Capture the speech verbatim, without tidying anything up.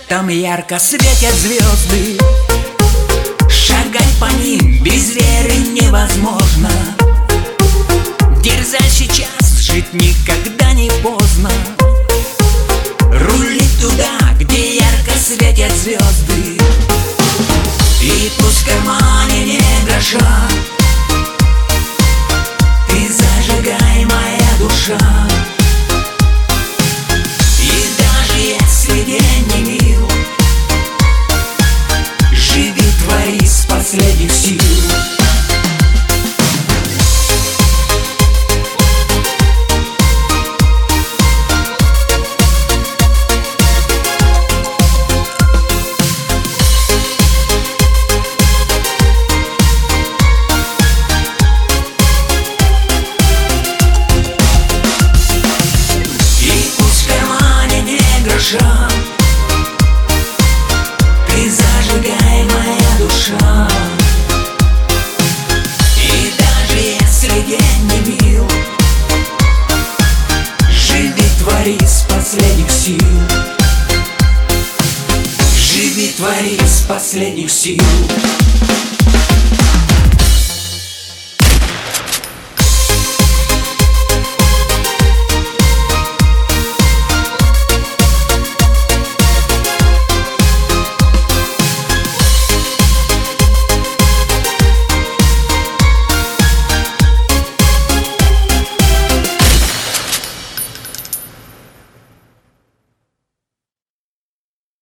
Там ярко светят звезды, шагать по ним без веры невозможно. Дерзай сейчас, жить никогда не поздно. Рули туда, где ярко светят звезды, и пусть в кармане не гроша. Ты зажигай, моя душа. И даже если день не мил, живи, твори из последних сил. Ты зажигай, моя душа. И даже если день не мил, живи, твори из последних сил. Живи, твори из последних сил.